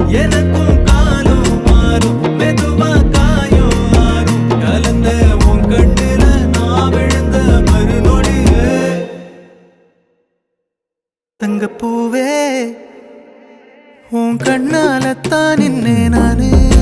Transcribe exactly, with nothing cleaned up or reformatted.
எனக்கும் காலம் மாறும் மெதுவா காயம் ஆறும் கலந்த உன் கண்ணுல நான் விழுந்த மறுநொடியே தங்கப்பூவே உன் கண்ணாலத்தான் நின்னே நானே